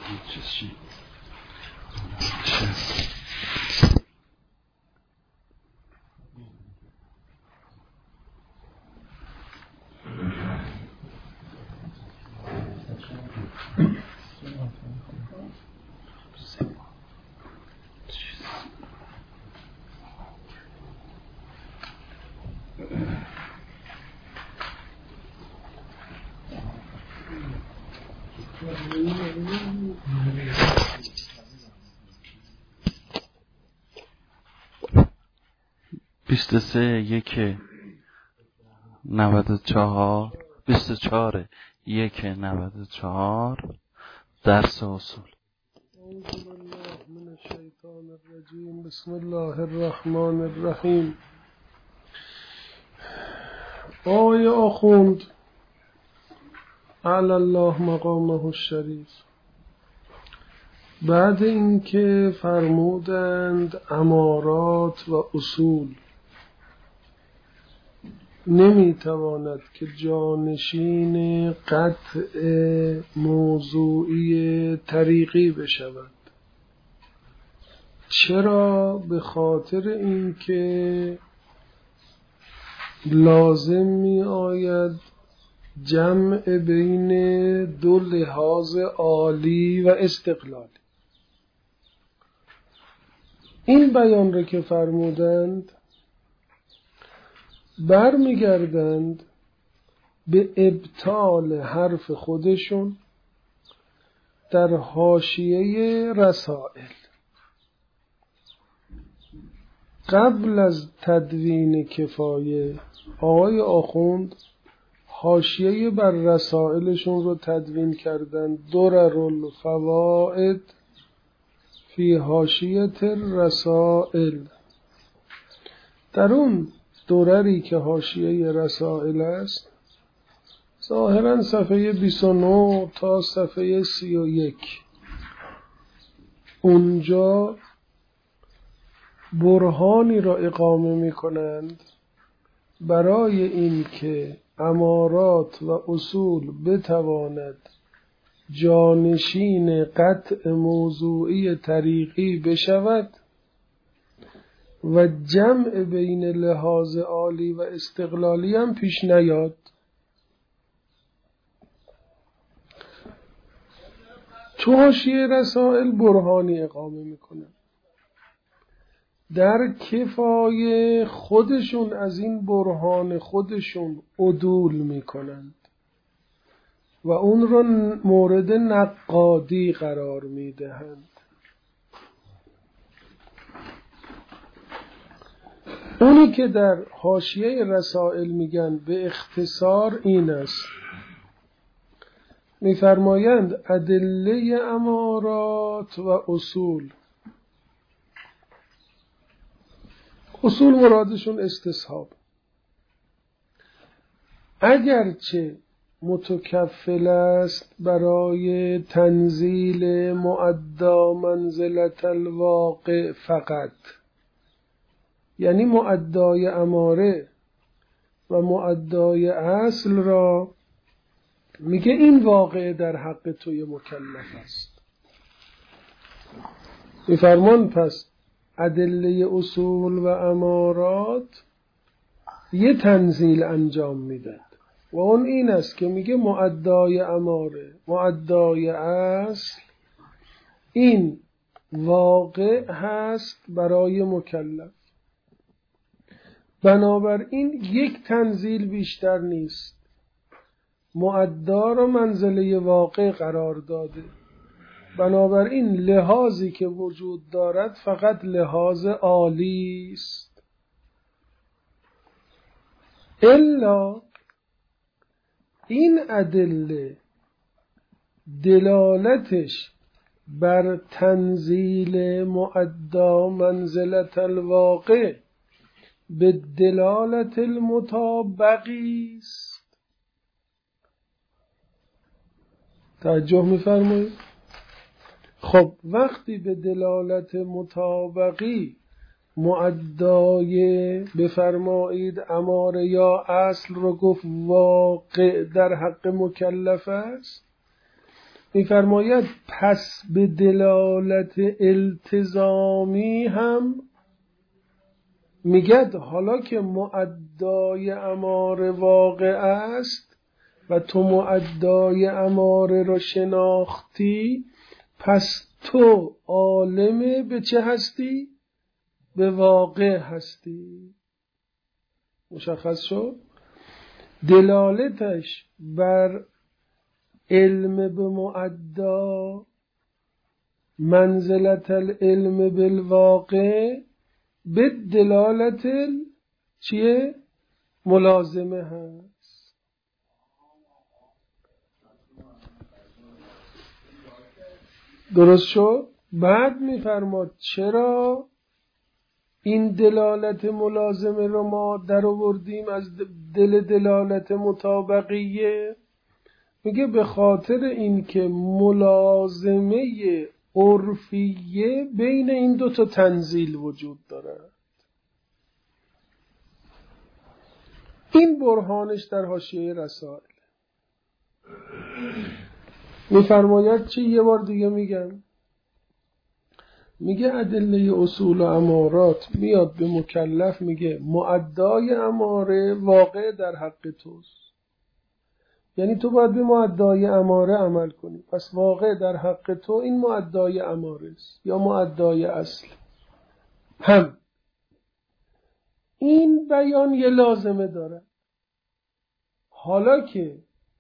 بیست سه یک 94 24 یک 94 درس اصول. اعوذ بالله من الشیطان الرجیم. بسم الله الرحمن الرحیم. آقای آخوند اعلی الله مقامه الشریف بعد اینکه فرمودند امارات و اصول نمیتواند که جانشین قطع موضوعی طریقی بشود. چرا؟ به خاطر اینکه لازم می آید جمع بین دو لحاظ عالی و استقلالی. این بیان را که فرمودند برمیگردند به ابطال حرف خودشون در حاشیه رسائل. قبل از تدوین کفایه آقای آخوند حاشیه بر رسائلشون رو تدوین کردند. درر الفوائد فی حاشیه الرسائل. در اون درری که حاشیه رسائل است ظاهرا صفحه 29 تا صفحه 31 اونجا برهانی را اقامه می کنند برای این که امارات و اصول بتواند جانشین قطع موضوعی طریقی بشود و جمع بین لحاظ عالی و استقلالی هم پیش نیاد. تو حاشیه رسائل برهانی اقامه میکنن. در کفایه خودشون از این برهان خودشون عدول میکنند و اون رو مورد نقادی قرار میدهند. اونی که در حاشیه رسائل میگن به اختصار این است، میفرمایند ادله امارات و اصول. اصول مرادشون استصحاب، اگرچه متکفل است برای تنزیل مؤدا منزلت الواقع فقط، یعنی مؤدای اماره و مؤدای اصل را میگه این واقع در حق توی مکلف است. میفرمان پس ادله اصول و امارات یه تنزیل انجام میدن و اون این است که میگه مؤدای اماره مؤدای اصل این واقع هست برای مکلف. بنابراین یک تنزیل بیشتر نیست، مؤدا را منزله واقع قرار داده. بنابراین لحاظی که وجود دارد فقط لحاظ عالی است. الا این ادله دلالتش بر تنزیل مؤدا منزلت الواقع به دلالت المطابقی است. توجه می‌فرمایید؟ خب وقتی به دلالت مطابقی مؤدای بفرمایید اماره یا اصل رو گفت واقع در حق مکلف است، میفرماید پس به دلالت التزامی هم میگد حالا که معدای اماره واقع است و تو معدای اماره را شناختی، پس تو عالم به چه هستی؟ به واقع هستی. مشخص شد؟ دلالتش بر علم به معدا منزلت العلم بالواقع به دلالت چیه؟ ملازمه هست. درست شد؟ بعد میفرماد چرا این دلالت ملازمه رو ما در آوردیم از دلالت مطابقیه؟ میگه به خاطر اینکه ملازمه عرفیه بین این دو تا تنزیل وجود دارد. این برهانش در حاشیه رسائل. میفرماید چی؟ یه بار دیگه میگم. میگه ادله اصول و امارات میاد به مکلف میگه معدای اماره واقع در حق توست، یعنی تو باید به معدای اماره عمل کنی، پس واقع در حق تو این معدای اماره است یا معدای اصل. هم این بیان یه لازمه داره. حالا که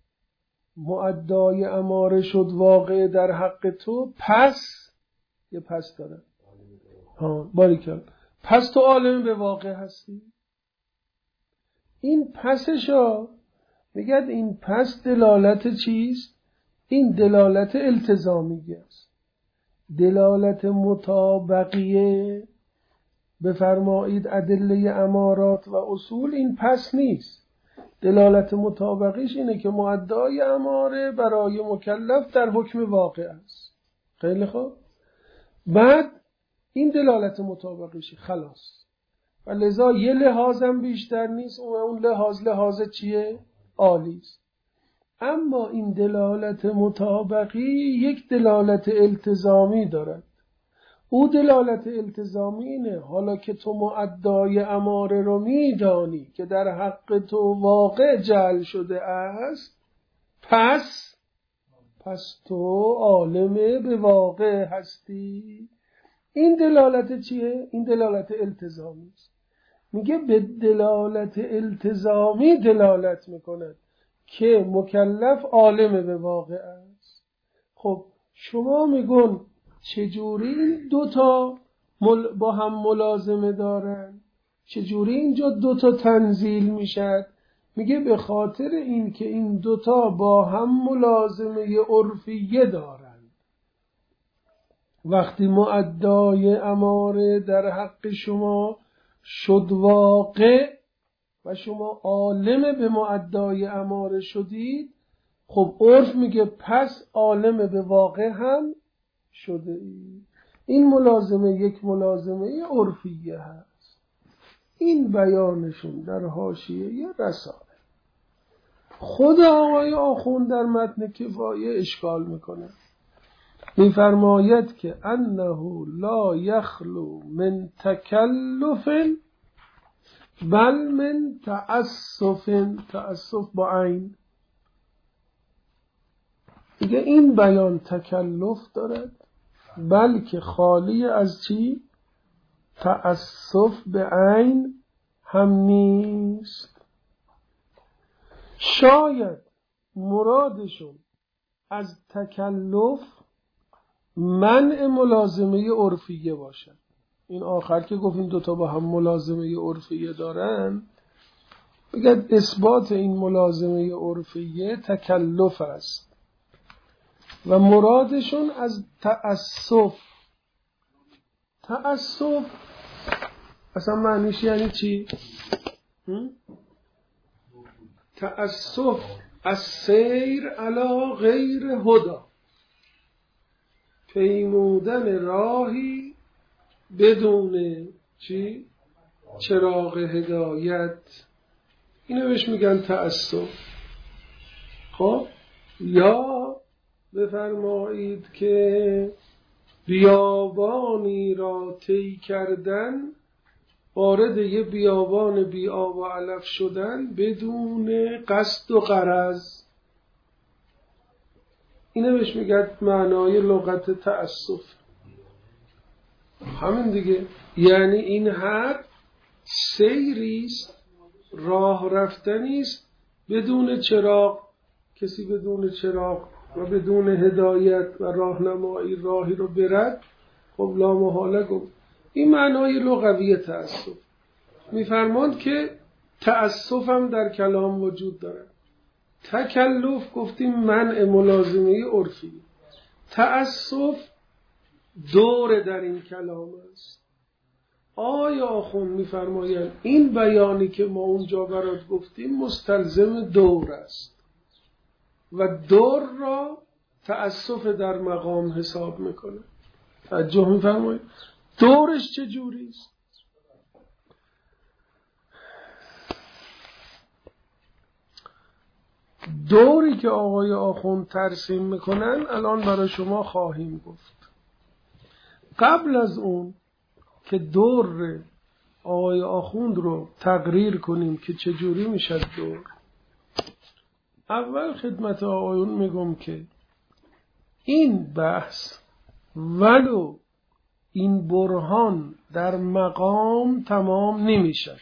معدای اماره شد واقع در حق تو، پس یه پس داره. باریکلا. پس تو عالم به واقع هستی. این پسشا میگد این پس دلالت چیست؟ این دلالت التزامی است. دلالت مطابقیه بفرمایید ادله امارات و اصول این پس نیست. دلالت مطابقیش اینه که معدای اماره برای مکلف در حکم واقع است. خیلی خوب. بعد این دلالت مطابقیشه خلاص، و لذا یه لحاظم بیشتر نیست، اون لحاظ چیه؟ عالی است. اما این دلالت مطابقی یک دلالت التزامی دارد. او دلالت التزامی اینه حالا که تو معدای اماره رو میدانی که در حق تو واقع جعل شده است، پس تو عالم به واقع هستی. این دلالت چیه؟ این دلالت التزامی است. میگه به دلالت التزامی دلالت میکند که مکلف عالم به واقع است. خب شما میگن چجوری این دوتا با هم ملازمه دارن؟ چجوری اینجا دوتا تنزیل میشد؟ میگه به خاطر این که این دوتا با هم ملازمه عرفیه دارن. وقتی معدای اماره در حق شما شد واقع و شما عالم به معدای اماره شدید، خب عرف میگه پس عالم به واقع هم شده ای. این ملازمه یک ملازمه عرفیه هست. این بیانشون در حاشیه رسائل. خود آقای آخوند در متن کفایه اشکال میکنه، میفرماید که انه لا یخلو من تکلف بل من تأسف با عین. دیگه این بیان تکلف دارد بلکه خالی از چی؟ تأسف به عین هم نیست. شاید مرادشون از تکلف منع ملازمه عرفیه باشد. این آخر که گفتیم دوتا با هم ملازمه عرفیه دارن، بگید اثبات این ملازمه عرفیه تکلف است و مرادشون از تأسف. تأسف اصلا معنیش یعنی چی؟ تأسف از سیر علی غیر هدا، پیمودن راهی بدون چی؟ چراغ هدایت. اینو بهش میگن تأسف. خب یا بفرمایید که بیابانی را طی کردن، وارد یه بیابان بی آب و علف شدن بدون قصد و غرض، اینه بهش میگن معنای لغت تأسف. همین دیگه، یعنی این هر سیریست، راه رفتنیست بدون چراغ. کسی بدون چراغ و بدون هدایت و راهنمایی راهی رو برد، خب لا محاله گفت. این معنای لغوی تأسف. میفرماند که تأسف هم در کلام وجود داره. تکلف گفتیم منع ملازمه عرفی، تأسف دور در این کلام است. آیا آخوند میفرمایند این بیانی که ما اونجا برات گفتیم مستلزم دور است و دور را تأسف در مقام حساب میکنه. توجه میفرمایید دورش چجوری است؟ دوری که آقای آخوند ترسیم میکنن الان برای شما خواهیم گفت. قبل از اون که دور آقای آخوند رو تقریر کنیم که چجوری میشه دور، اول خدمت آقایون میگم که این بحث ولو این برهان در مقام تمام نمیشد.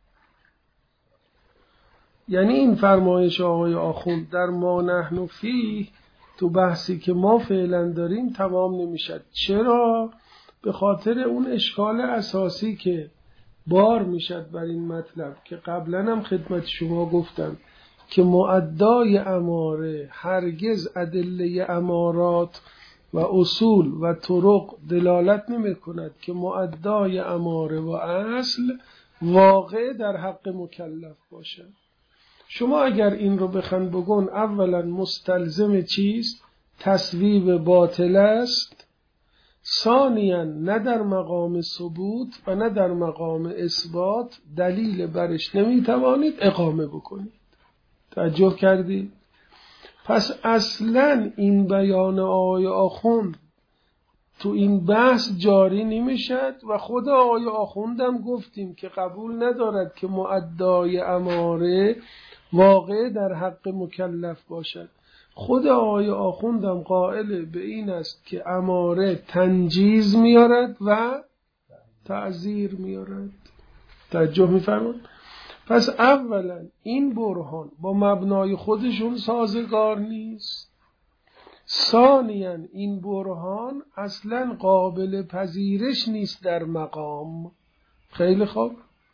یعنی این فرمایش آقای آخوند در ما نحن فیه تو بحثی که ما فعلا داریم تمام نمیشد. چرا؟ به خاطر اون اشکال اساسی که بار میشد بر این مطلب که قبلا هم خدمت شما گفتم که مؤدای اماره هرگز ادله امارات و اصول و طرق دلالت نمی کند که مؤدای اماره و اصل واقع در حق مکلف باشد. شما اگر این رو بخوان بگون اولا مستلزم چیست؟ تصویب باطل است. ثانیاً نه در مقام ثبوت و نه در مقام اثبات دلیل برش نمیتوانید اقامه بکنید. توجه کردید؟ پس اصلاً این بیان آقای آخوند تو این بحث جاری نمیشد و خود آقای آخوندم گفتیم که قبول ندارد که مؤدای اماره واقع در حق مکلف باشد. خود آقای آخوندم قائل به این است که اماره تنجیز میارد و تعزیر میارد. توجه میفرمایید؟ پس اولا این برهان با مبنای خودشون سازگار نیست. ثانیاً این برهان اصلا قابل پذیرش نیست در مقام. خیلی خوب.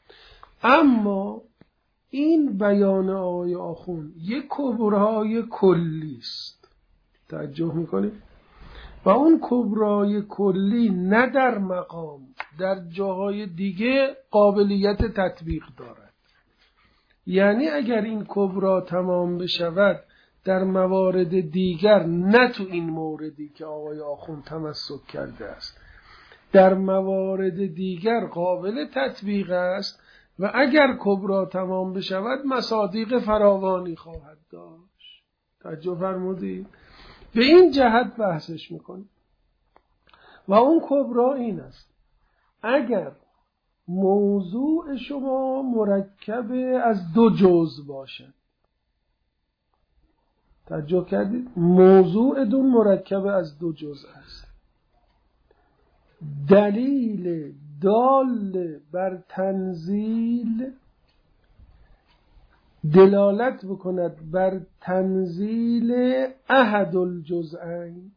اما این بیان آقای آخوند یک کبرای کلی است. توجه میکنید؟ و اون کبرای کلی نه در مقام در جاهای دیگه قابلیت تطبیق دارد. یعنی اگر این کبرا تمام بشود در موارد دیگر، نه تو این موردی که آقای آخوند تمسک کرده است، در موارد دیگر قابل تطبیق است و اگر کبرا تمام بشود مصادیق فراوانی خواهد داشت. توجه فرمودید؟ به این جهت بحثش میکنیم. و اون کبرا این است: اگر موضوع شما مرکب از دو جزء باشد. توجه کردید؟ موضوع دون مرکب از دو جزء است. دلیل دال بر تنزیل دلالت بکند بر تنزیل احد الجزئین.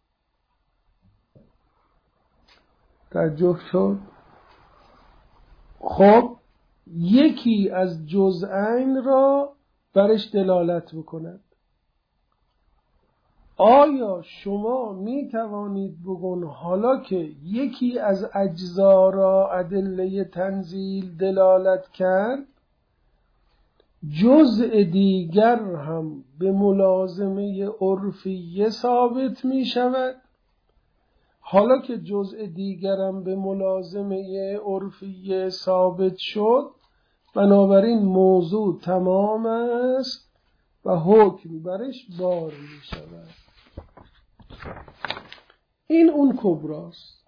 توجه شد؟ خب یکی از جزئین را برش دلالت بکند. آیا شما می توانید بگون حالا که یکی از اجزا را ادله تنزیل دلالت کرد، جزء دیگر هم به ملازمه عرفیه ثابت می شود؟ حالا که جزء دیگر هم به ملازمه عرفیه ثابت شد، بنابراین موضوع تمام است و حکم برش بار می شود. این اون کبراست.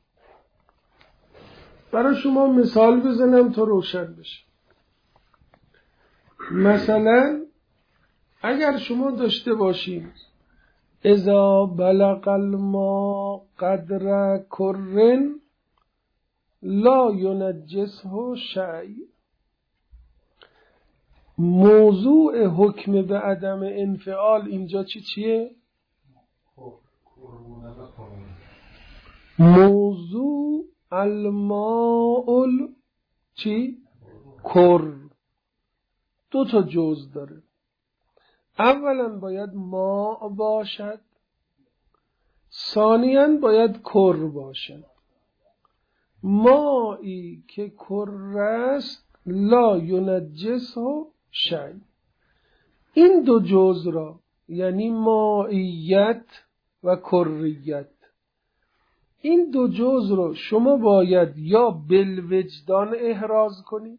برای شما مثال بزنم تا روشن بشه. مثلا اگر شما داشته باشید اذا بلغ الماء قدر کرن لا ینجسه شیء، موضوع حکم به عدم انفعال اینجا چیه؟ موضوع الماء چی؟ کر. دو تا جزء داره. اولا باید ماء باشد، ثانیاً باید کر باشد. مایی که کر است لا ینجسه شیء. این دو جزء را یعنی مائیت و کریت، این دو جزء رو شما باید یا بالوجدان احراز کنید،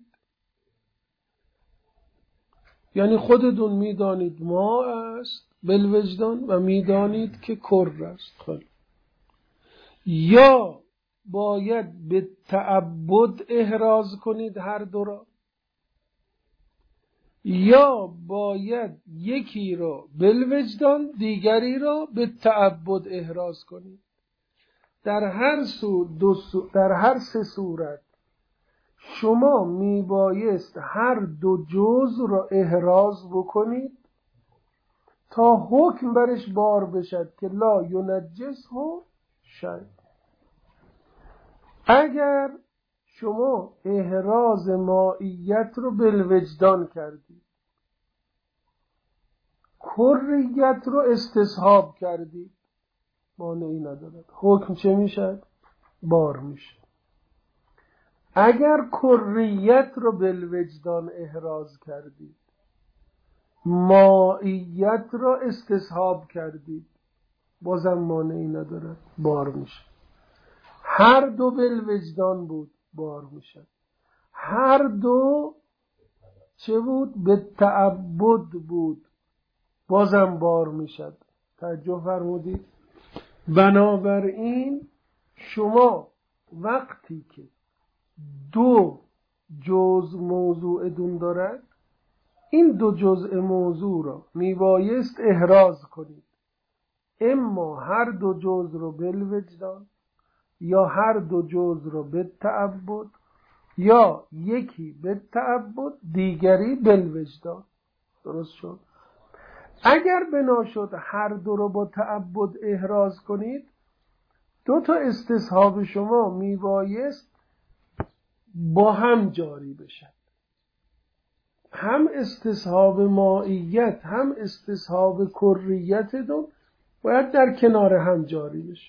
یعنی خودتون میدانید ما است بالوجدان و میدانید که کر است، یا باید به تعبد احراز کنید هر دو را، یا باید یکی را بالوجدان دیگری را به تعبد احراز کنید. در هر سه صورت شما میبایست هر دو جزء را احراز بکنید تا حکم برش بار بشد که لا ینجسه شیء. اگر شما احراز مائیت رو بالوجدان کردید، کریت رو استصحاب کردید، مانعی ندارد، حکم چه میشد؟ بار میشه. اگر کریت رو بالوجدان احراز کردید، مائیت رو استصحاب کردید، بازم مانعی ندارد، بار میشه. هر دو بالوجدان بود، بار میشه. هر دو چه بود؟ به تعبد بود، بازم بار میشد. توجه فرمودید؟ بنابراین شما وقتی که دو جزء موضوع دون دارد، این دو جزء موضوع را میبایست احراز کنید، اما هر دو جزء رو بالوجدان، یا هر دو جزء رو به تعبد، یا یکی به تعبد دیگری بالوجدان. درست شد؟ اگر بنا شد هر دو رو با تعبد احراز کنید، دو تا استصحاب شما میبایست با هم جاری بشن، هم استصحاب مائیت هم استصحاب کریت دو باید در کنار هم جاری بشه،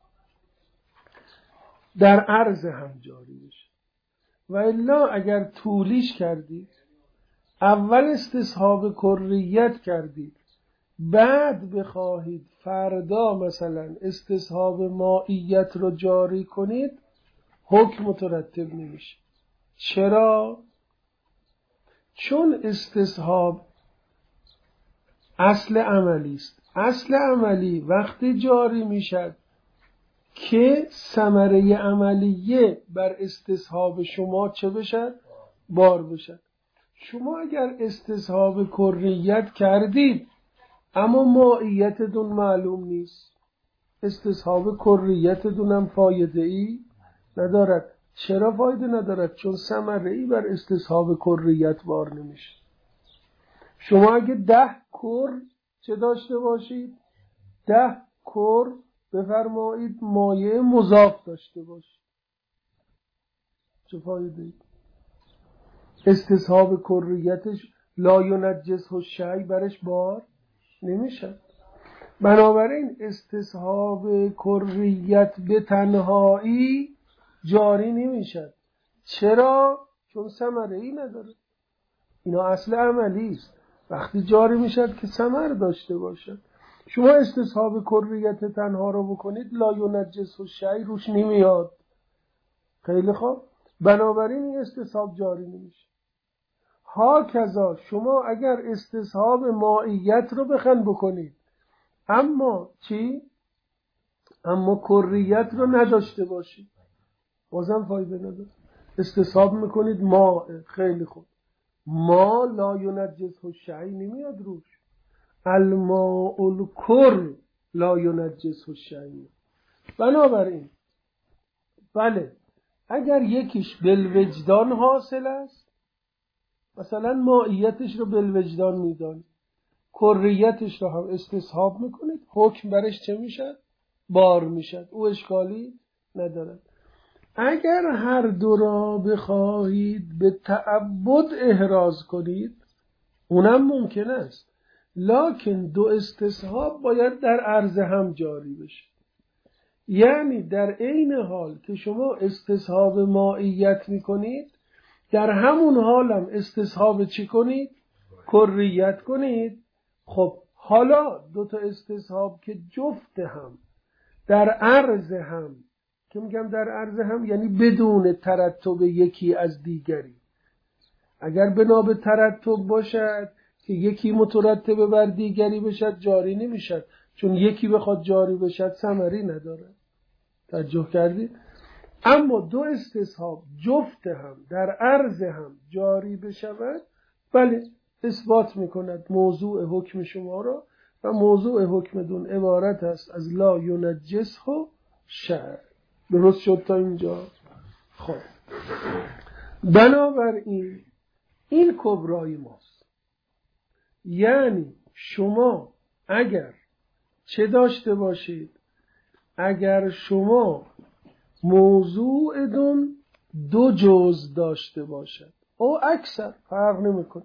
در عرض هم جاری بشه. و الا اگر طولیش کردید، اول استصحاب کریت کردید، بعد بخواهید فردا مثلا استصحاب مائیت رو جاری کنید، حکم مترتب نمیشه. چرا؟ چون استصحاب اصل عملی است. اصل عملی وقتی جاری میشد که ثمره عملیه بر استصحاب شما چه بشد؟ بار بشد. شما اگر استصحاب کریت کردید اما مائیتتون معلوم نیست، استصحاب کریتتون هم فایده ای ندارد. چرا فایده ندارد؟ چون ثمره ای بر استصحاب کریت بار نمیشه. شما اگه 10 کر چه داشته باشید؟ 10 کر بفرمایید مایع مضاف داشته باشید، چه فایده ای؟ استصحاب کریتش لا ینجسه شیء برش بار نمیشه. بنابراین استصحاب کریت به تنهایی جاری نمیشه. چرا؟ چون ثمره ای نداره. اینا اصل عملی است. وقتی جاری میشد که ثمر داشته باشد. شما استصحاب کریت تنها رو بکنید، لا ینجسه شیء روش نمیاد. خیلی خوب، بنابراین این استصحاب جاری نمیشه. هاکذا شما اگر استصحاب مائیت رو بخواید بکنید، اما چی؟ اما کریت رو نداشته باشید بازم فایده نداره. استصحاب میکنید ما، خیلی خوب، ما لا ینجسه شیء نمیاد روش، الماء الکر لا ینجسه شیء. بنابراین بله اگر یکیش بالوجدان حاصل است، مثلا مائیتش رو بالوجدان میدانید، کریتش رو هم استصحاب میکنید، حکم برش چه میشد؟ بار میشد، او اشکالی ندارد. اگر هر دو را بخواهید به تعبد احراز کنید اونم ممکن است، لکن دو استصحاب باید در عرض هم جاری بشه. یعنی در عین حال که شما استصحاب مائیت میکنید، در همون حال هم استصحاب چی کنید؟ کریت کنید. خب حالا دو تا استصحاب که جفت هم در عرض هم، که میگم در عرض هم یعنی بدون ترتب یکی از دیگری، اگر بنا به ترتب باشد که یکی مترتب بر دیگری بشد جاری نمیشد، چون یکی بخواد جاری بشد ثمری نداره. توجه کردید؟ اما دو استصحاب جفت هم در عرض هم جاری بشود، بله اثبات میکند موضوع حکم شما را، و موضوع حکم دون عبارت است از لا ینجسه شیء. درست شد تا اینجا؟ خب بنابراین این کبرای ماست. یعنی شما اگر چه داشته باشید، اگر شما موضوع دو جزء داشته باشد او اکثر فرق نمیکنه،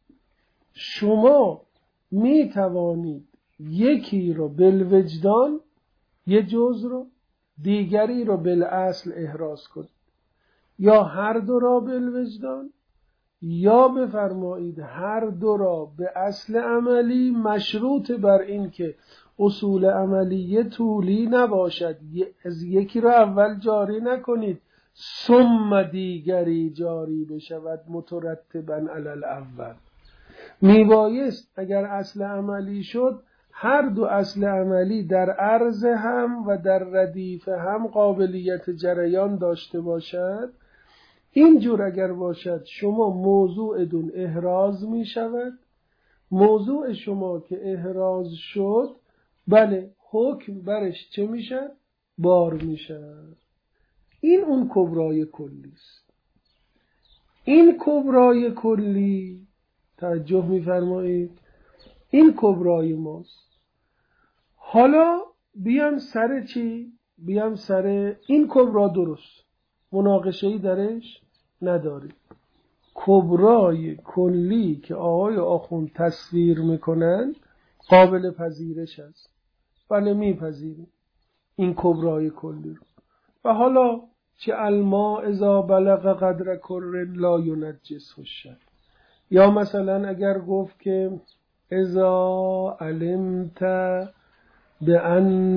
شما می توانید یکی رو بالوجدان، یه جزء رو، دیگری رو بالاصل احراز کنید، یا هر دو را بالوجدان، یا بفرمایید هر دو را به اصل عملی، مشروط بر این که اصول عملیه طولی نباشد، از یکی را اول جاری نکنید ثم دیگری جاری بشود مترتبا علی الاول. میبایست اگر اصل عملی شد هر دو اصل عملی در عرض هم و در ردیف هم قابلیت جریان داشته باشد. اینجور اگر باشد شما موضوع دون احراز می شود، موضوع شما که احراز شد بله حکم برش چه می شد؟ بار می شد. این اون کبرای کلی است. این کبرای کلی توجه می فرمایید، این کبرای ماست. حالا بیام سر چی؟ بیام سر این کبرا، درست مناقشه‌ای درش نداریم. کبرای کلی که آقای آخوند تصویر میکنن قابل پذیرش است، بله میپذیریم این کبرای کلی رو. و حالا چه الماء اذا بلغ قدر کر لا ینجسه شیء، یا مثلا اگر گفت که اذا علمت بأن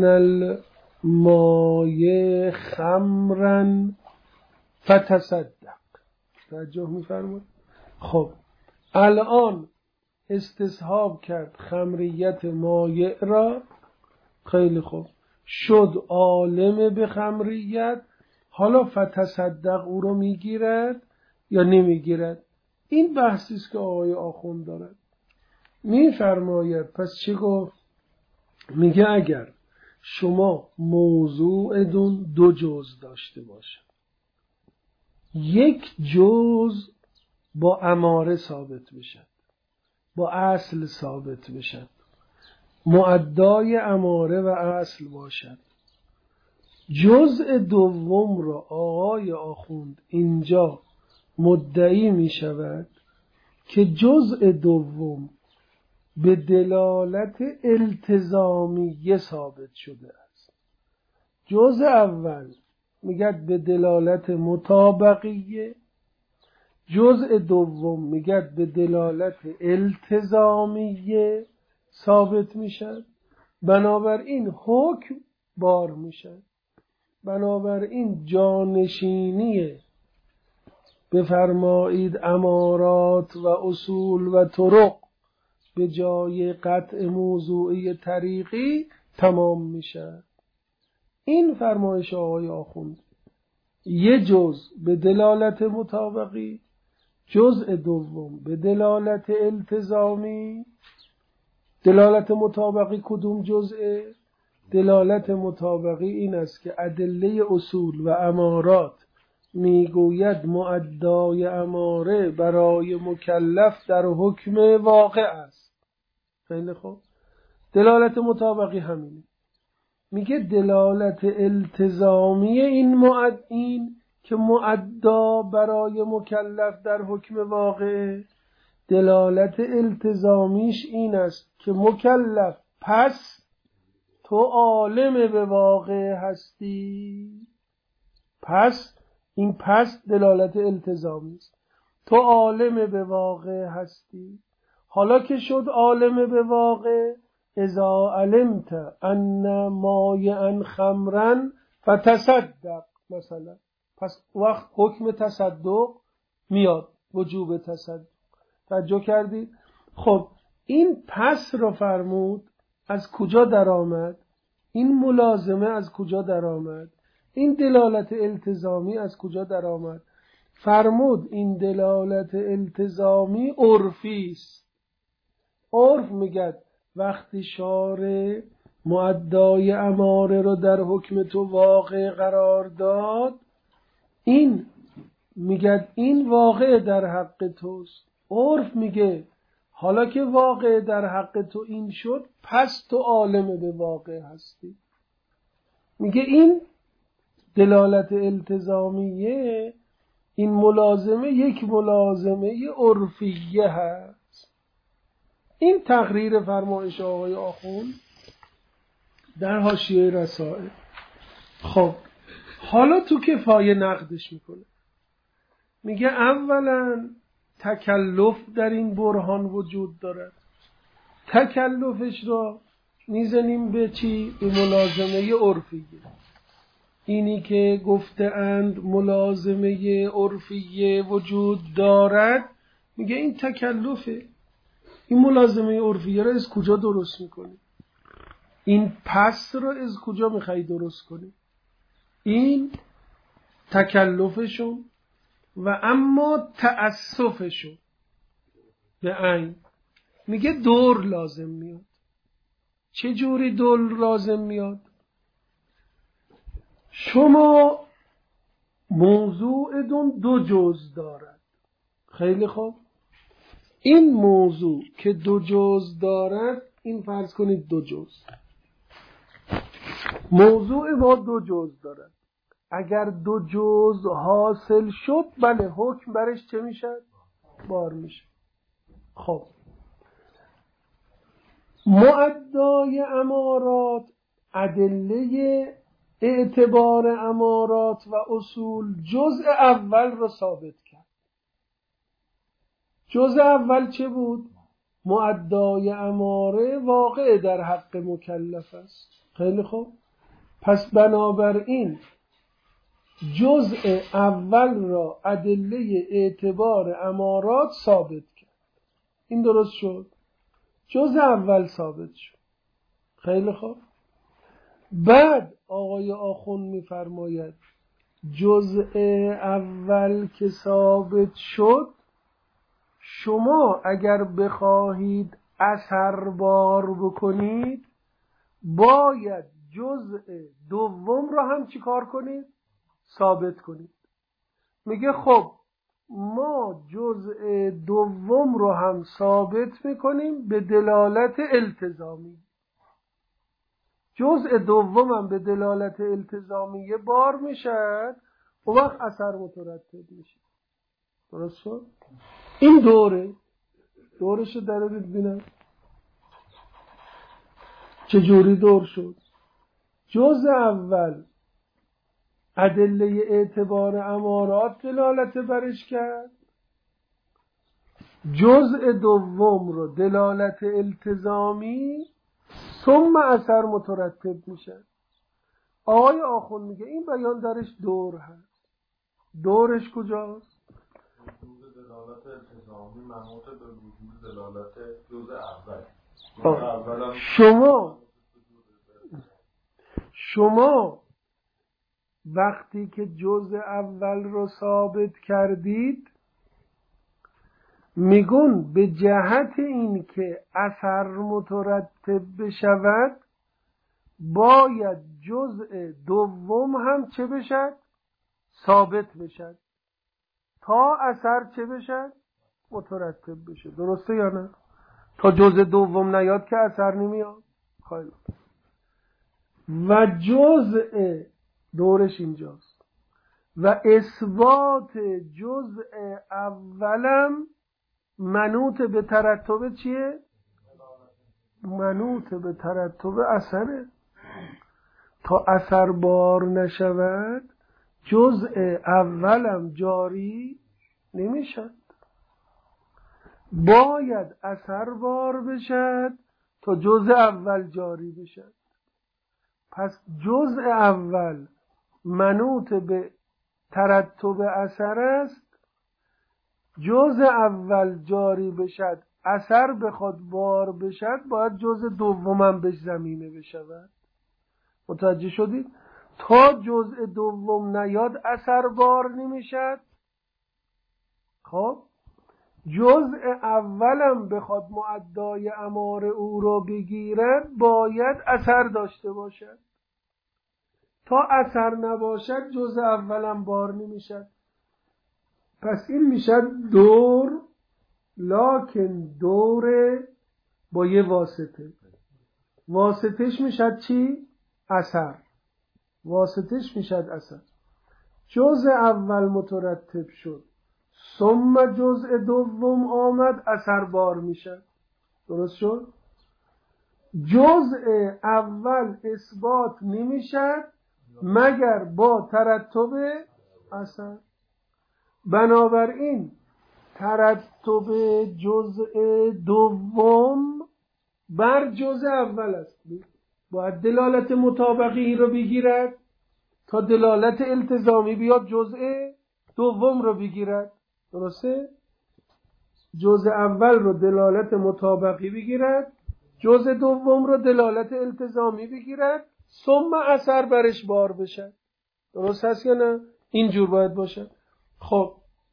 الماء خمرا فتصدق. توجه می‌فرمایید؟ خب الان استصحاب کرد خمریت مایع را، خیلی خوب شد عالم به خمریت، حالا فتصدق او رو میگیرد یا نمیگیرد؟ این بحثی است که آقای آخوند دارد. میفرماید پس چی گفت؟ میگه اگر شما موضوع دو جزء داشته باشد، یک جزء با اماره ثابت بشد، با اصل ثابت بشد، مؤدای اماره و اصل باشد، جزء دوم را آقای آخوند اینجا مدعی می شود که جزء دوم به دلالت التزامیه ثابت شده است. جزء اول میگد به دلالت مطابقیه، جزء دوم میگد به دلالت التزامیه ثابت میشد، بنابراین حکم بار میشد. بنابراین جانشینی بفرمایید امارات و اصول و طرق به جای قطع موضوعی طریقی تمام میشد. این فرمایش آقای آخوند یه جزء به دلالت مطابقی، جزء دوم به دلالت التزامی. دلالت مطابقی کدوم جزءه؟ دلالت مطابقی این است که ادله اصول و امارات میگوید مؤدای اماره برای مکلف در حکم واقع است. خیلی خوب، دلالت مطابقی همینه. میگه دلالت التزامی این که مؤدا برای مکلف در حکم واقع، دلالت التزامیش این است که مکلف پس تو عالم به واقع هستی. پس این پس دلالت التزامی است، تو عالم به واقع هستی. حالا که شد عالم به واقع، اذا علمت ان مایعا خمرا فتصدق مثلا، پس وقت حکم تصدق میاد، وجوب تصدق. توجه کردید؟ خب این پس رو فرمود از کجا در آمد؟ این ملازمه از کجا در آمد؟ این دلالت التزامی از کجا در آمد؟ فرمود این دلالت التزامی عرفی است. عرف میگه وقتی شارع مؤدای اماره رو در حکم تو واقع قرار داد، این میگه این واقع در حق توست. عرف میگه حالا که واقع در حق تو این شد، پس تو عالم به واقع هستی. میگه این دلالت التزامیه، این ملازمه یک ملازمه عرفیه هست. این تقریر فرمایش آقای آخوند در حاشیه رسائل. خب حالا تو کفایه نقدش میکنه، میگه اولا تکلف در این برهان وجود دارد. تکلفش را میزنیم به چی؟ به ملازمه عرفیه. اینی که گفته اند ملازمه عرفیه وجود دارد، میگه این تکلفه. این ملازمه عرفیه را از کجا درست میکنی؟ این پس را از کجا میخوای درست کنی؟ این تکلفشون و اما تأسفشون به عین. میگه دور لازم میاد. چه جوری دور لازم میاد؟ شما موضوع دو جز دارد. خیلی خوب، این موضوع که دو جز دارد، این فرض کنید دو جز، موضوع ما دو جز دارد. اگر دو جز حاصل شد، بله حکم برش چه میشه؟ بار میشه. خب مؤدای امارات، ادله اعتبار امارات و اصول جزء اول رو ثابت کرد. جزء اول چه بود؟ مؤدای اماره واقع در حق مکلف است. خیلی خوب، پس بنابراین جزء اول را ادله اعتبار امارات ثابت کرد. این درست شد، جزء اول ثابت شد. خیلی خوب، بعد آقای آخوند می‌فرماید جزء اول که ثابت شد، شما اگر بخواهید اثر بار بکنید، باید جزء دوم را هم چی کار کنید؟ ثابت کنید. میگه خب ما جزء دوم رو هم ثابت میکنیم به دلالت التزامی. جزء دوم هم به دلالت التزامیه بار میشد، و وقت اثر مترتب میشه. درست شد؟ این دورش در ببینم چجوری دور شد. جزء اول ادله اعتبار امارات دلالت برش کرد، جزء دوم رو دلالت التزامی، ثم اثر مترتب میشه. آقای آخوند میگه این بیان درش دور هست. دورش کجاست؟ وجود دلالت التزامی منوط به وجود دلالت جزء اول. شما وقتی که جزء اول رو ثابت کردید میگون به جهت این که اثر مترتب بشود باید جزء دوم هم چه بشد؟ ثابت بشد تا اثر چه بشد؟ مترتب بشه. درسته یا نه؟ تا جزء دوم نیاد که اثر نمیاد. خیلی و جزء دورش اینجاست و اثبات جزء اولم منوط به ترتب چیه؟ منوط به ترتب اثره. تا اثر بار نشود جزء اولم جاری نمیشد، باید اثر بار بشد تا جزء اول جاری بشد. پس جزء اول منوط به ترتب اثر است. جزء اول جاری بشد اثر بخواد بار بشد باید جزء دومم بهش زمینه بشود. متوجه شدید؟ تا جزء دوم نیاد اثر بار نمیشد. خب جزء اولم بخواد معدای امار او رو بگیرد باید اثر داشته باشد. تا اثر نباشد جزء اولم بار نمیشد. پس این میشد دور، لکن دور با یه واسطه. واسطش میشد چی؟ اثر. واسطش میشد اثر. جزء اول مترتب شد ثم جزء دوم آمد اثر بار میشد. درست شد؟ جزء اول اثبات نمیشد مگر با ترتب اثر. بنابراین ترتب جزء دوم بر جزء اول است. باید دلالت مطابقی رو بگیرد تا دلالت التزامی بیاد جزء دوم رو بگیرد. درسته؟ جزء اول رو دلالت مطابقی بگیرد، جزء دوم رو دلالت التزامی بگیرد، ثم اثر برش بار بشه. درست هست یا نه؟ اینجور باید باشه. خب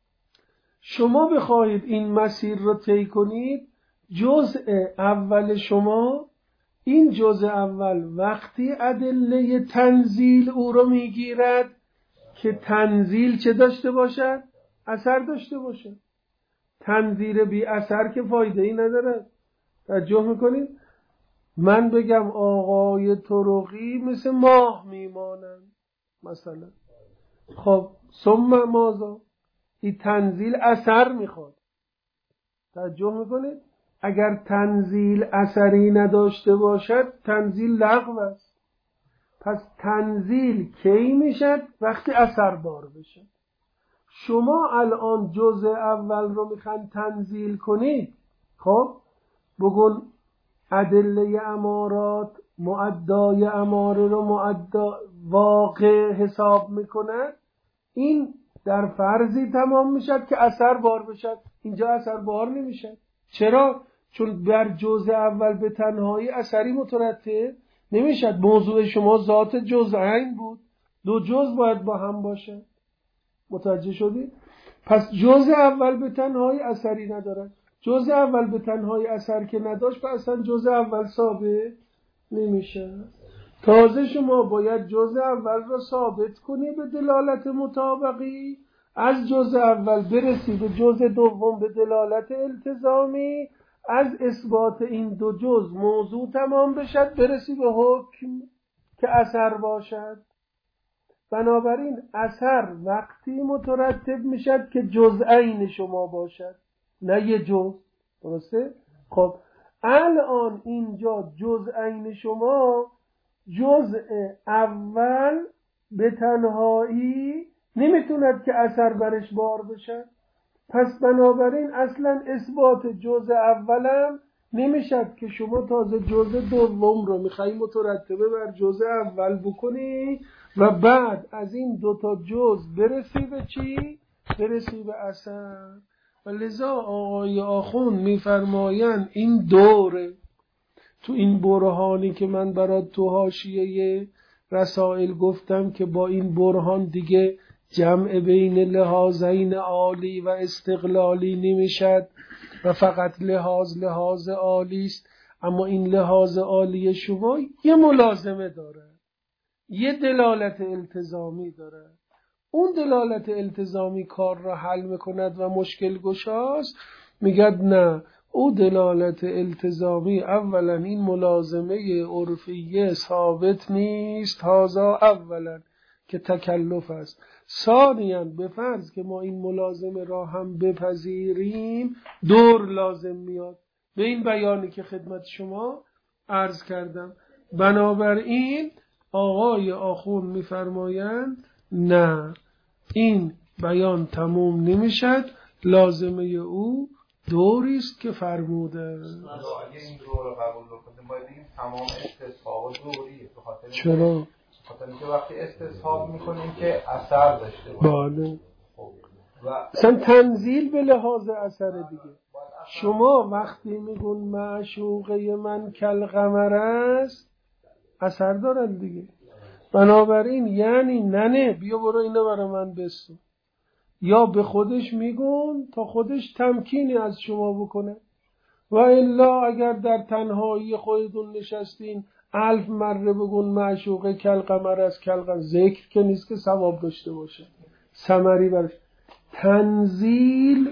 شما بخواهید این مسیر رو طی کنید، جزء اول شما، این جزء اول وقتی ادله تنزیل او رو میگیرد که تنزیل چه داشته باشد؟ اثر داشته باشد. تنزیل بی اثر که فایده ای نداره. توجه میکنید؟ من بگم آقای طرقی مثل ماه میمانند مثلا. خب ثم ماذا؟ این تنزیل اثر میخواد. توجه میکنید؟ اگر تنزیل اثری نداشته باشد تنزیل لغو است. پس تنزیل کی میشد؟ وقتی اثر بار بشه. شما الان جزء اول رو میخواین تنزیل کنید، خب بگون ادله امارات معدای اماره رو معدا واقع حساب میکند. این در فرضی تمام میشد که اثر بار بشد. اینجا اثر بار نمیشد. چرا؟ چون بر جزء اول به تنهایی اثری مترتب نمیشد. موضوع شما ذات جزئین بود، دو جزء باید با هم باشه. متوجه شدید؟ پس جزء اول به تنهایی اثری ندارد. جزء اول به تنهایی اثر که نداشت پس اصلا جزء اول ثابت نمیشه. تازه شما باید جزء اول را ثابت کنی به دلالت مطابقی، از جزء اول برسی به جزء دوم به دلالت التزامی، از اثبات این دو جزء موضوع تمام بشد برسی به حکم که اثر باشد. بنابراین اثر وقتی مترتب میشد که جزئین شما باشد، نه یه جزء. درسته؟ خب الان اینجا جزئین شما، جزء اول به تنهایی نمیتوند که اثر برش بار بشه. پس بنابراین اصلا اثبات جزء اولم نمیشد که شما تازه جزء دوم رو میخوایی مترتبه بر جزء اول بکنی و بعد از این دوتا جزء برسی به چی؟ برسی به اثر. و لذا آقای آخوند میفرمایند این دوره تو این برهانی که من برات تو حاشیه رسائل گفتم که با این برهان دیگه جمع بین لحاظین عالی و استقلالی نمیشد و فقط لحاظ عالی است. اما این لحاظ عالی شما یه ملازمه داره، یه دلالت التزامی داره. اون دلالت التزامی کار را حل میکند و مشکل گشاست. میگد نه، او دلالت التزامی اولا این ملازمه عرفیه ثابت نیست، هذا اولا که تکلف است. ثانیاً به فرض که ما این ملازمه را هم بپذیریم دور لازم میاد به این بیانی که خدمت شما عرض کردم. بنابراین آقای آخوند میفرمایند نه، این بیان تموم نمیشد، لازمه او دوری است که فرموده. اگه این دور رو قبول بکنیم باید بگیم تمام استصحاب دوریه. چرا؟ خاطر اینکه وقتی استصحاب میکنیم که اثر داشته باشه. بله. و مثلا تنزیل به لحاظ اثر دیگه. شما وقتی میگون معشوقه من کالقمر است اثر دارن دیگه. بنابراین یعنی ننه بیا برو اینو برای من بسو، یا به خودش میگون تا خودش تمکینی از شما بکنه، و الا اگر در تنهایی خودتون نشستین 1000 مره بگون معشوقه کالقمر است، کالقمر ذکر که نیست که ثواب داشته باشه، ثمری برش. تنزیل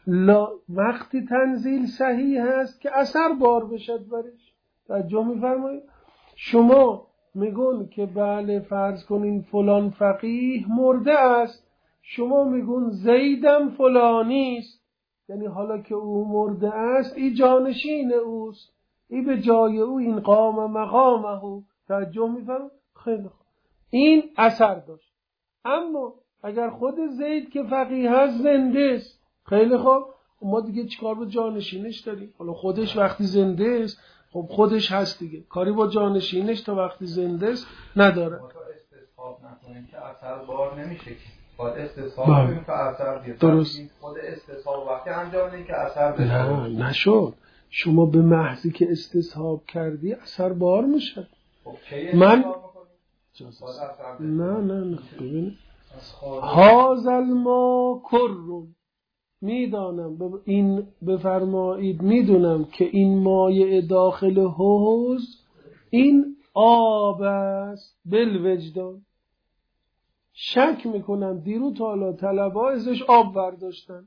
وقتی تنزیل صحیح هست که اثر بار بشد برش. توجه میفرمایید؟ شما میگون که بله فرض کنین فلان فقیه مرده است، شما میگون زیدم فلانی است، یعنی حالا که او مرده است ای جانشین اوست، ای به جای او این قام مقامه. توجه میفرمایید؟ خیلی خوب، این اثر داشت. اما اگر خود زید که فقیه هست زنده است، خیلی خوب، ما دیگه چیکار با جانشینش داریم؟ حالا خودش وقتی زنده است خب خودش هست دیگه، کاری با جانشینش تا وقتی زنده است نداره. ما تا استصحاب نکنیم که اثر بار نمیشه، باید استصحاب کنیم که اثر بیاد. درست. خود استصحاب وقتی انجام بدیم که اثر بشه. نه نشد. شما به محضی که استصحاب کردی اثر بار میشه. خب کی من نه نه ببین هازل ما کرون، میدانم این بفرمایید، میدونم که این مایع داخل حوض این آب است بالوجدان. شک میکنم دیرو تا حالا طلبا ازش آب برداشتن.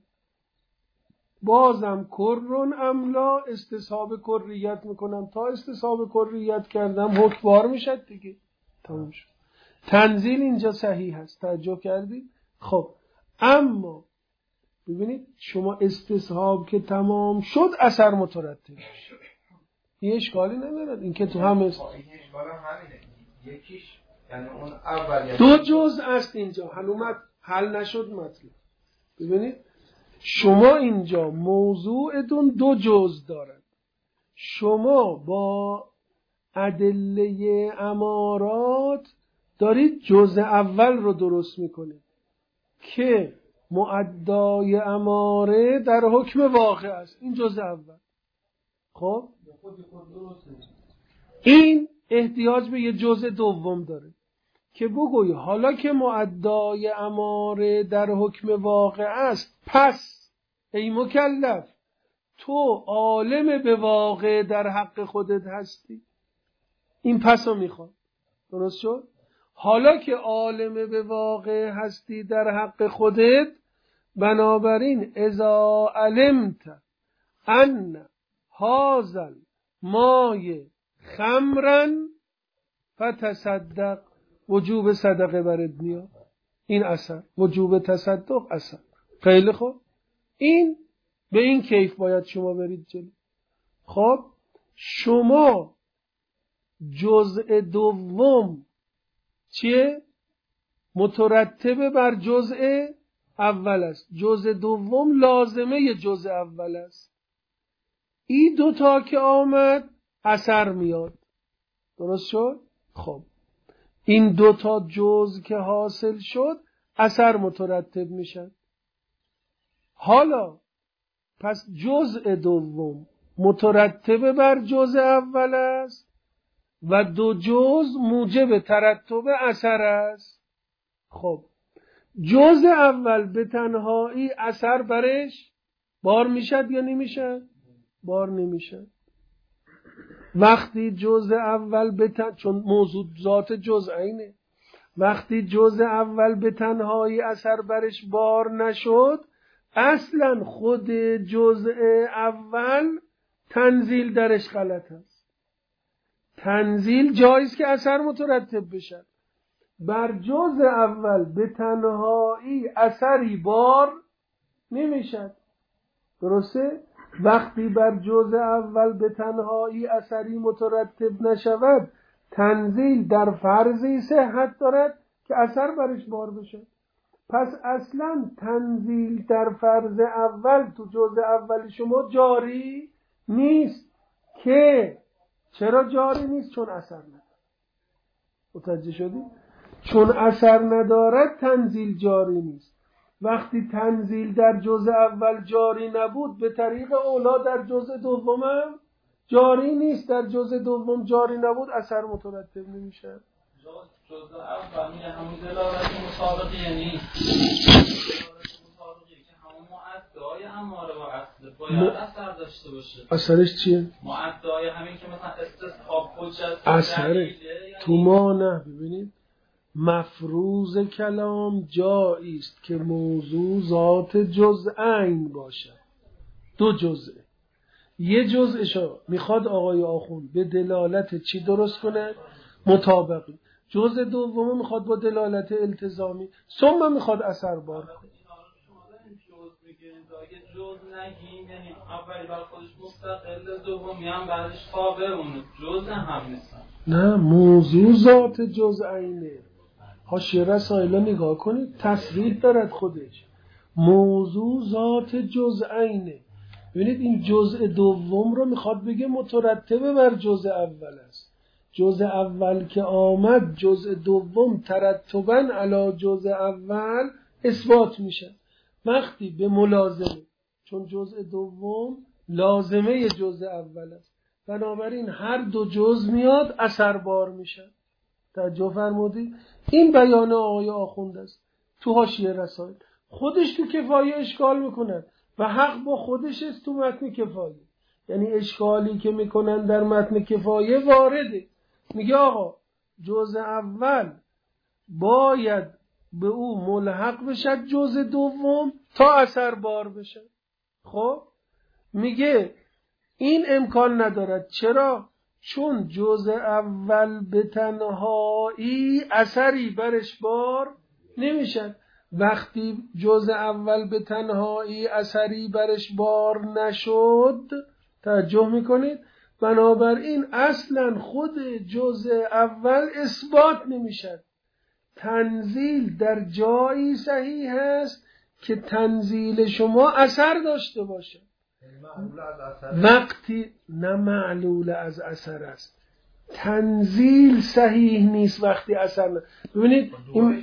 بازم کرون املا استصحاب کریت میکنم، تا استصحاب کریت کردم حکم بار میشد دیگه، تمام شد. تنزیل اینجا صحیح هست، توجه کردید؟ خب اما ببینید شما استصحاب که تمام شد اثر مترتب میشه، یه اشکالی ندارد این که تو هم یکیش یعنی اون اولی دو جزء است اینجا، حل نشد مطلب. ببینید شما اینجا موضوعتون دو جزء دارد. شما با ادله امارات دارید جزء اول رو درست میکنید که مؤدای اماره در حکم واقع است. این جزء اول. خب این احتیاج به یه جزء دوم داره که بگوی حالا که مؤدای اماره در حکم واقع است، پس ای مکلف تو عالم به واقع در حق خودت هستی. این پس رو میخواد. درست شد؟ حالا که عالم به واقع هستی در حق خودت، بنابراین اذا علمت ان هازل مای خمرن فتصدق، وجوب صدقه برد میاد. این اثر وجوب تصدق اثر. خیلی خوب، این به این کیف باید شما برید جلو. خب شما جزء دوم چیه؟ مترتب بر جزء اول است. جزء دوم لازمه جزء اول است. این دوتا که آمد اثر میاد. درست شد؟ خب این دوتا جزء که حاصل شد اثر مترتب میشن. حالا پس جزء دوم مترتب بر جزء اول است، و دو جز موجب ترتب اثر است. خب جز اول به تنهایی اثر برش بار میشد یا نمیشد؟ بار نمیشد. وقتی جز اول چون موضوع ذات جزئینه، وقتی جز اول به تنهایی اثر برش بار نشد، اصلا خود جزء اول تنزیل درش غلط است. تنزیل جایز که اثر مترتب بشد. بر جز اول به تنهایی اثری بار نمیشد. درسته؟ وقتی بر جز اول به تنهایی اثری مترتب نشود، تنزیل در فرضی صحت دارد که اثر برش بار بشه. پس اصلا تنزیل در فرض اول تو جز اول شما جاری نیست. که چرا جاری نیست؟ چون اثر ندارد. متوجه شدی؟ چون اثر ندارد تنزیل جاری نیست. وقتی تنزیل در جز اول جاری نبود، به طریق اولا در جز دوم هم جاری نیست. در جز دوم جاری نبود، اثر مترتب نمیشه. جز اول میگه همون دلالت مسابقه نیست. دلالت مسابقه که همون معدای اماره و اصل باید اثر داشته باشه. اثرش چیه؟ معدای همین که مثلا استصحاب حجت اثره تو ما نه. ببینید مفروض کلام جایی است که موضوع ذات جزئین باشد. دو جزء، یه جزءشو میخواد آقای آخوند به دلالت چی درست کنه؟ مطابقی. جزء دوم میخواد با دلالت التزامی، ثم میخواد اثر بار کنه. اگه جز نگیم یعنی اولی بر خودش مستقل، دومی هم بعدش تابع اونه، جز هم نیستن. نه، موضوع ذات جزئینه. حاشیه رسائل نگاه کنید، تصریح دارد خودش. موضوع ذات جزئینه. ببینید این جزء دوم رو میخواد بگه مترتبه بر جزء اول است. جزء اول که آمد، جزء دوم ترتباً علی جزء اول اثبات میشه. وقتی به ملازمه، چون جزء دوم لازمه جزء اول است، بنابراین هر دو جزء میاد اثر بار میشه. توجه فرمودید؟ این بیان آقای آخوند است تو حاشیه رسائل. خودش تو کفایه اشکال میکنن و حق با خودش است تو متن کفایه. یعنی اشکالی که میکنن در متن کفایه وارده. میگه آقا جزء اول باید به او ملحق بشد جزء دوم تا اثر بار بشه. خب میگه این امکان ندارد. چرا؟ چون جزء اول به تنهایی اثری برش بار نمیشد. وقتی جزء اول به تنهایی اثری برش بار نشد، توجه میکنید؟ بنابراین اصلا خود جزء اول اثبات نمیشد. تنزیل در جایی صحیح است که تنزیل شما اثر داشته باشه. وقتی نه معلول از اثر است، تنزیل صحیح نیست وقتی اثر نه. ببینید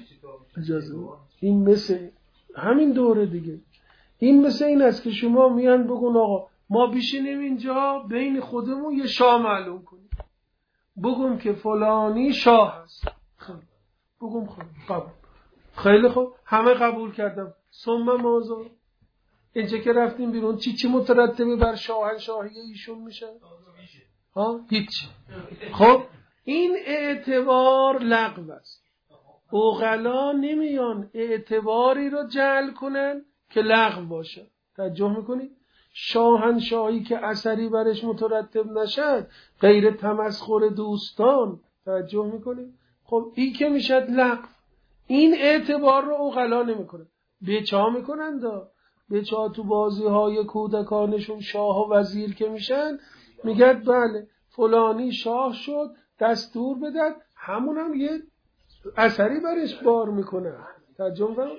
این مثل همین دوره دیگه. این مثل این است که شما میان بگون آقا ما بشینیم اینجا بین خودمون یه شاه معلوم کنیم، بگم که فلانی شاه هست. بگم قبول. خیلی خوب، همه قبول کردم. ثم موضوع اینجا که رفتیم بیرون چی مترتبه بر شاهنشاهی ایشون میشه؟ هیچ. خب این اعتبار لغو است. عقلا نمیان اعتباری رو جعل کنن که لغو باشه. توجه میکنی؟ شاهنشاهی که اثری برش مترتب نشد غیر تمسخر دوستان. توجه میکنی؟ خب این که میشد لغو. این اعتبار رو عقلا نمیکنن. بیچا میکنن بیچا تو بازی های کودکانشون شاه و وزیر که میشن میگن بله فلانی شاه شد دستور بدن، همون هم یه اثری برش بار میکنه. ترجمه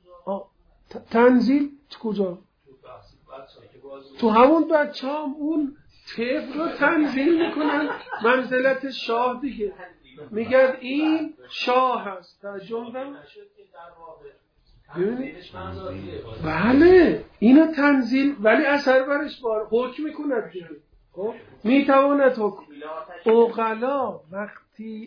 تنزیل کجا؟ تو همون بچه هم اون طفل رو تنزیل میکنن منزلت شاه دیگه. میگن این شاه هست. ترجمه بله اینو تنزیل، ولی اثر برش بار حکم میکند دیگه. میتواند عقلا وقتی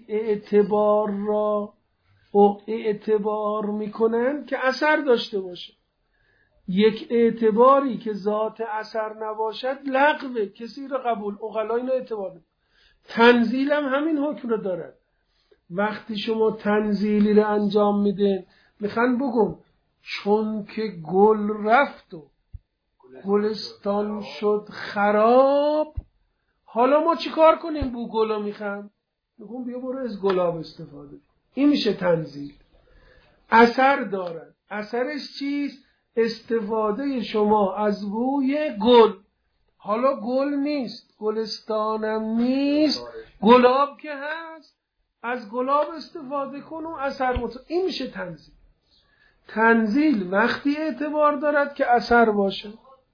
اعتبار میکنن که اثر داشته باشه. یک اعتباری که ذات اثر نباشد لغوه، کسی رو قبول. عقلا اینو اعتبار نمیکنن. تنزیل هم همین حکم رو دارد. وقتی شما تنزیلی رو انجام میدین، میخوان بگم چون که گل رفت و گلستان شد خراب، حالا ما چی کار کنیم؟ بو گلا میخوام میگم بیا برو از گلاب استفاده کن. این میشه تنزیل. اثر دارد. اثرش چیست؟ استفاده شما از بوی گل. حالا گل نیست، گلستانم نیست، گلاب که هست، از گلاب استفاده کن و اثر این میشه تنزیل. تنزیل وقتی اعتبار دارد که اثر باشه.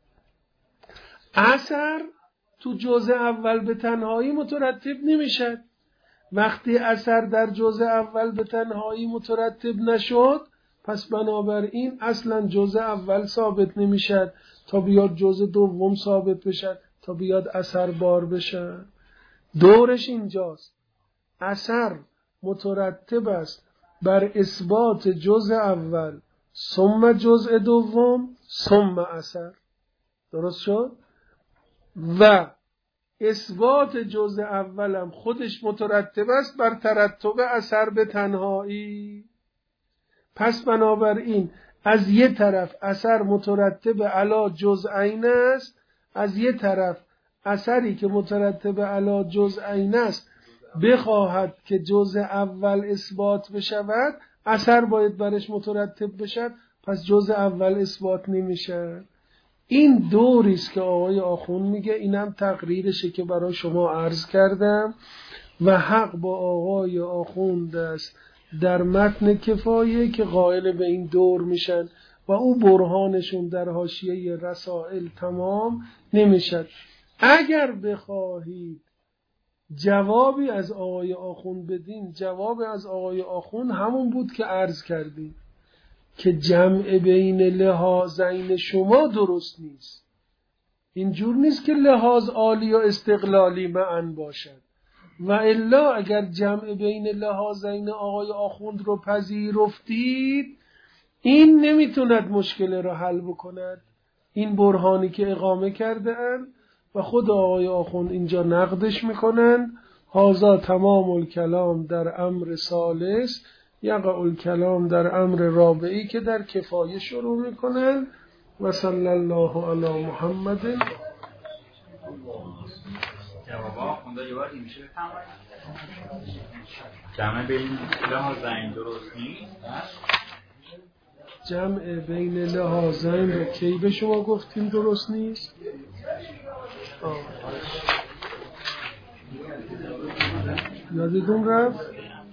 اثر تو جزء اول به تنهایی مترتب نمیشد. وقتی اثر در جزء اول به تنهایی مترتب نشد، پس بنابراین اصلا جزء اول ثابت نمیشد تا بیاد جزء دوم ثابت بشد، تا بیاد اثر بار بشد. دورش اینجاست. اثر مترتب است بر اثبات جزء اول، ثم جزء دوم، ثم اثر. درست شد؟ و اثبات جزء اولم خودش مترتب است بر ترتب اثر به تنهایی. پس بنابراین از یه طرف اثر مترتب علی جزئین است، از یه طرف اثری که مترتب علی جزئین است بخواهد که جزء اول اثبات بشود، اثر باید برش مترتب بشد، پس جزء اول اثبات نمیشه. این دوری است که آقای آخوند میگه. اینم تقریرشه که برای شما عرض کردم و حق با آقای آخوند است در متن کفایه که قائل به این دور میشن و او برهانشون در حاشیه رسائل تمام نمیشد. اگر بخواهید جوابی از آقای آخوند بدین، جواب از آقای آخوند همون بود که عرض کردیم که جمع بین لحاظین شما درست نیست. اینجور نیست که لحاظ عالی و استقلالی معاً باشد. و الا اگر جمع بین لحاظین آقای آخوند رو پذیرفتید، این نمیتوند مشکل را حل بکند. این برهانی که اقامه کرده اند و خود آقای آخوند اینجا نقدش میکنن. هذا تمام الکلام در امر ثالث، یقع الکلام در امر رابعی که در کفایه شروع میکنن. و صلی الله علی محمد. جوابا خونده یه بار میشه جمع بین لحاظین درست نیست. جمع بین لحاظین رو کی به شما گفتیم درست نیست؟ یادتون رفت؟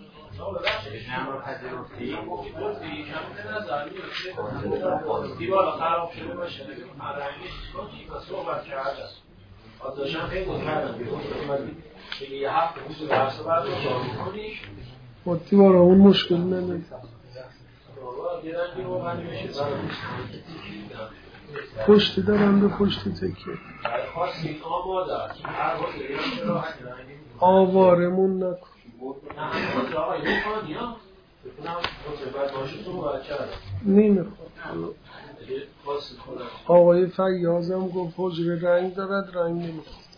دیوار خراب شده باشه صحبت کردم داشتم خیلی مطمئنم یه هفته بود درس بعد رو جا میکنی خودتی بارا اون مشکل نداری پشتی دارم به پشتی تکیه آوارمون نکن. نمیخواد. آقای فیاض هم گفت حجره رنگ دارد، رنگ نمیخواد.